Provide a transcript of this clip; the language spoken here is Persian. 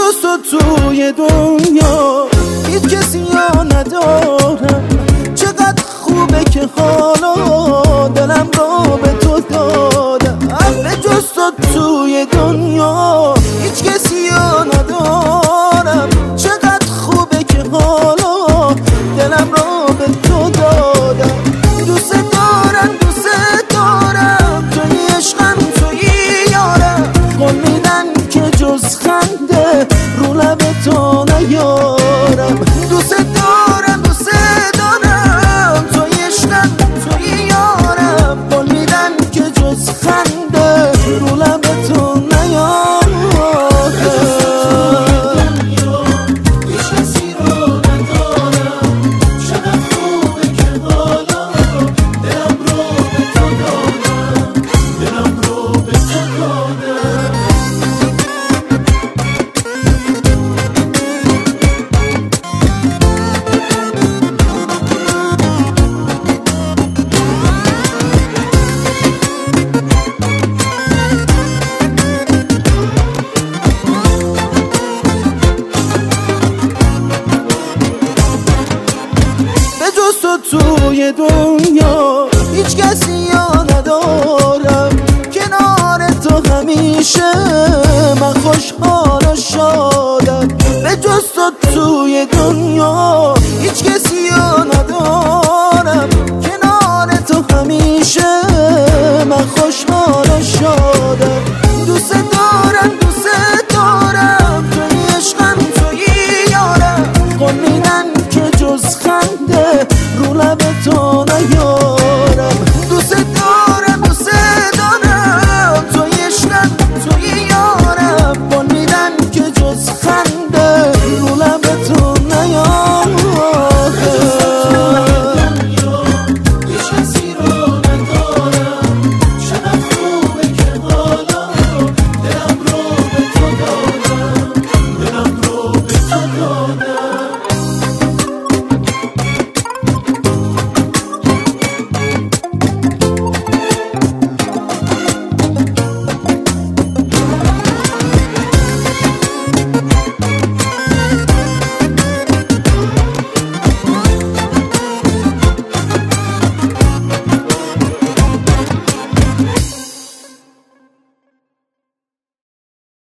جز تو توی دنیا هیچ کسی یا ندارم. چقدر خوبه که حالا دلم رو به تو دادم. به جز تو توی دنیا هیچ کسی یا ندارم. چقدر خوبه که حالا دلم رو به تو دادم. دوست دارم توی عشقم توی یارم. قول میدم که جز خنده رو لب تو نیارم. دوست دارم توی عشقم توی یارم. قول میدم که جز خنده رو لب تو نیارم. توی دنیا هیچ کسی یا ندارم. کنار تو همیشه من خوشحال و شادم. به جز تو توی دنیا هیچ کسی یا